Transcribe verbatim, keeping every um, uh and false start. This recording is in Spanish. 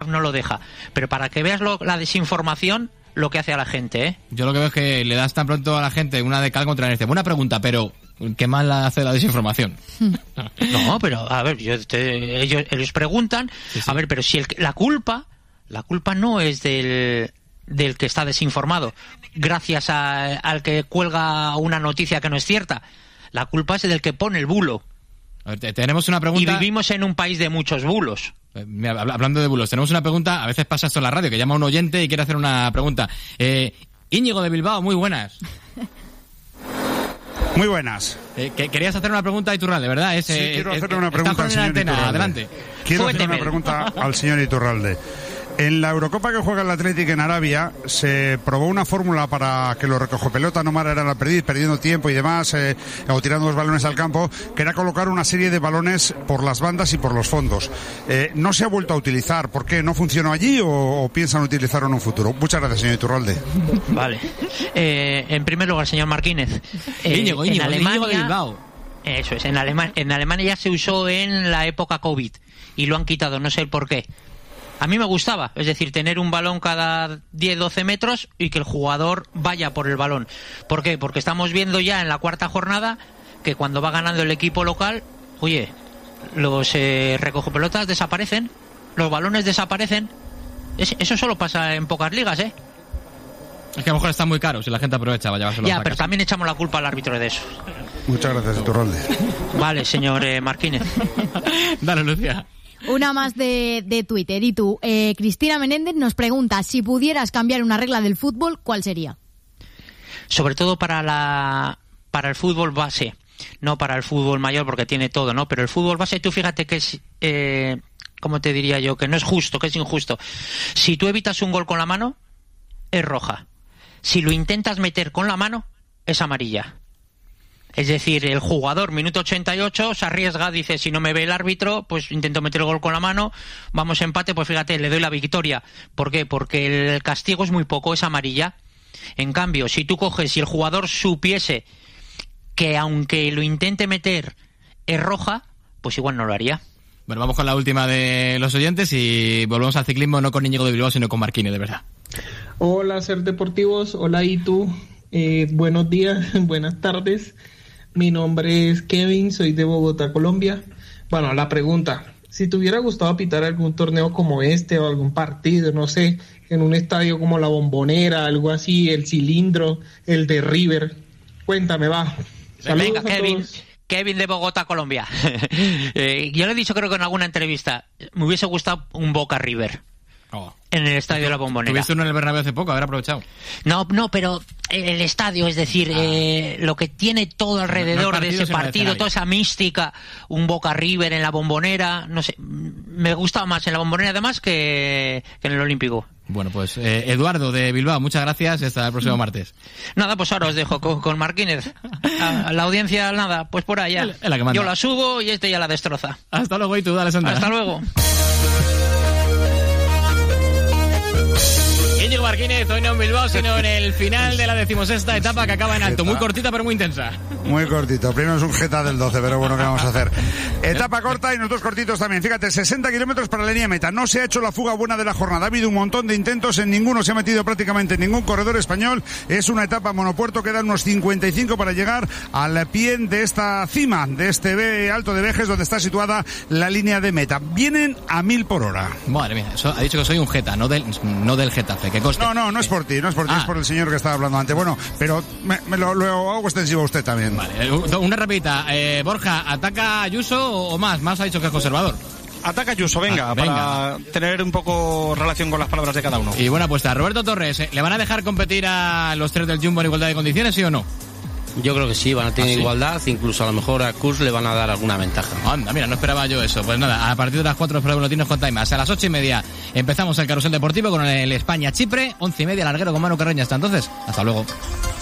no lo deja. Pero para que veas lo, la desinformación, lo que hace a la gente, ¿eh? Yo lo que veo es que le das tan pronto a la gente una de cal contra la inercia. Buena pregunta, pero ¿qué mal hace la desinformación? No, pero a ver, yo te, ellos, ellos preguntan, sí, sí. a ver, pero si el, la culpa, la culpa no es del, del que está desinformado, gracias a, al que cuelga una noticia que no es cierta. La culpa es del que pone el bulo. A ver, tenemos una pregunta. Y vivimos en un país de muchos bulos. Eh, mira, hablando de bulos, tenemos una pregunta. A veces pasa esto en la radio, que llama un oyente y quiere hacer una pregunta. Eh, Íñigo de Bilbao, muy buenas. Muy buenas. Eh, que, querías hacer una pregunta a Iturralde, ¿verdad? Es, sí, eh, quiero eh, hacerle eh, una pregunta al señor antena, Iturralde. Adelante. Quiero Fuéteme. hacer una pregunta al señor Iturralde. En la Eurocopa que juega el Athletic en Arabia se probó una fórmula para que los recogepelotas no mararan al perdiz, perdiendo tiempo y demás, eh, o tirando los balones al campo, que era colocar una serie de balones por las bandas y por los fondos. Eh, ¿No se ha vuelto a utilizar? ¿Por qué? ¿No funcionó allí o, o piensan utilizarlo en un futuro? Muchas gracias, señor Iturralde. Vale. Eh, en primer lugar, señor Martínez. Eh, Íñigo, Íñigo, en Alemania, Íñigo de Bilbao. Eso es, en, Alema- en Alemania ya se usó en la época COVID y lo han quitado, no sé el por qué. A mí me gustaba, es decir, tener un balón cada diez doce metros y que el jugador vaya por el balón. ¿Por qué? Porque estamos viendo ya en la cuarta jornada que cuando va ganando el equipo local, oye, los eh, recogepelotas desaparecen, los balones desaparecen. Es, eso solo pasa en pocas ligas, ¿eh? Es que a lo mejor están muy caros y la gente aprovecha para llevárselo. Ya, pero también echamos la culpa al árbitro de eso. Muchas gracias, Iturralde. Vale, señor eh, Martínez. Dale, Lucía. Una más de, de Twitter. Y tú, eh, Cristina Menéndez nos pregunta, si pudieras cambiar una regla del fútbol, ¿cuál sería? Sobre todo para la para el fútbol base, no para el fútbol mayor porque tiene todo, ¿no? Pero el fútbol base, tú fíjate que es, eh, ¿cómo te diría yo? Que no es justo, que es injusto. Si tú evitas un gol con la mano, es roja. Si lo intentas meter con la mano, es amarilla. Es decir, el jugador, minuto ochenta y ocho, se arriesga, dice, si no me ve el árbitro, pues intento meter el gol con la mano, vamos a empate, pues fíjate, le doy la victoria. ¿Por qué? Porque el castigo es muy poco, es amarilla. En cambio, si tú coges, si el jugador supiese que aunque lo intente meter es roja, pues igual no lo haría. Bueno, vamos con la última de los oyentes y volvemos al ciclismo, no con Íñigo de Bilbao, sino con Marquini, de verdad. Hola, Ser Deportivos, hola Itu, eh, buenos días, buenas tardes. Mi nombre es Kevin, soy de Bogotá, Colombia. Bueno, la pregunta, si te hubiera gustado pitar algún torneo como este o algún partido, no sé, en un estadio como la Bombonera, algo así, el Cilindro, el de River, cuéntame, va. Saludos. Venga, Kevin. Kevin de Bogotá, Colombia. eh, yo le he dicho, creo que en alguna entrevista, me hubiese gustado un Boca River. Oh. En el estadio de la Bombonera. Tuviste uno en el Bernabéu hace poco, haber aprovechado. No, no, pero el estadio, es decir, ah. eh, lo que tiene todo alrededor no, no de ese partido, toda esa mística, un Boca River en la Bombonera, no sé, me gustaba más en la Bombonera además que, que en el Olímpico. Bueno, pues eh, Eduardo de Bilbao, muchas gracias, hasta el próximo martes. Nada, pues ahora os dejo con, con Marquínez. A, a la audiencia, nada, pues por allá. Es la que manda. Yo la subo y este ya la destroza. Hasta luego, y tú, dale, Sandra. Hasta luego. Íñigo Marquínez, hoy no en Bilbao, sino en el final de la decimosexta etapa que acaba en alto. Muy cortita, pero muy intensa. Muy cortito. Primero es un Geta del doce, pero bueno, ¿qué vamos a hacer? Etapa corta y nosotros cortitos también. Fíjate, sesenta kilómetros para la línea meta. No se ha hecho la fuga buena de la jornada. Ha habido un montón de intentos, en ninguno se ha metido prácticamente ningún corredor español. Es una etapa monopuerto, quedan unos cincuenta y cinco para llegar al pie de esta cima, de este Alto de Vejes, donde está situada la línea de meta. Vienen a mil por hora. Madre mía, eso, ha dicho que soy un Geta, no del, no del Getafe. Que coste. No, no, no es por ti, no es por ti, ah. es por el señor que estaba hablando antes. Bueno, pero me, me lo, lo hago extensivo a usted también. Vale, una rapidita. Eh, Borja, ¿ataca Ayuso o más? Más ha dicho que es conservador. Ataca Ayuso, venga, ah, venga, para tener un poco relación con las palabras de cada uno. Y buena apuesta. Roberto Torres, ¿le van a dejar competir a los tres del Jumbo en igualdad de condiciones, sí o no? Yo creo que sí, van a tener ¿Ah, sí? igualdad, incluso a lo mejor a Kurs le van a dar alguna ventaja. Anda, mira, no esperaba yo eso. Pues nada, a partir de las cuatro los boletines con time más. A las ocho y media empezamos el carrusel deportivo con el España-Chipre, once y media larguero con Manu Carreño. Hasta entonces, hasta luego.